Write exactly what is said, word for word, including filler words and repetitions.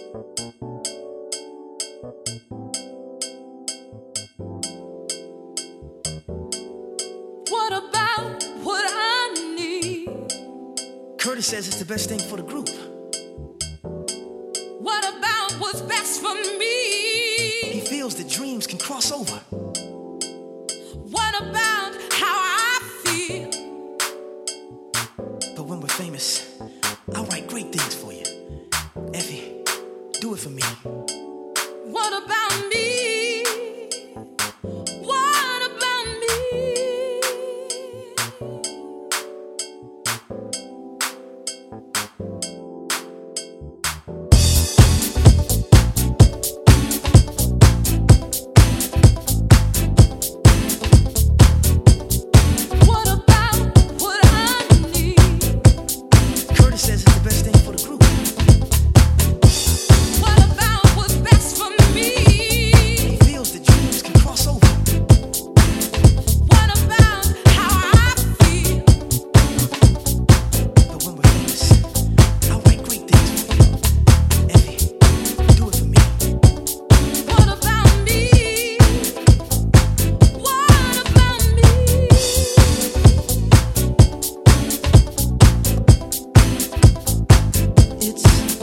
What about what I need? Curtis says it's the best thing for the group. What about what's best for me? He feels that dreams can cross over. What about how I feel? But when we're famous, I'll write great things for you. Effie, do it for me. What about me? What about me? What about what I need? Curtis says it's the best thing for the group. What about what's best for me? He feels that dreams can cross over. What about how I feel? But when we're famous, I'll write great things for you. Effie, do it for me. What about me? What about me? It's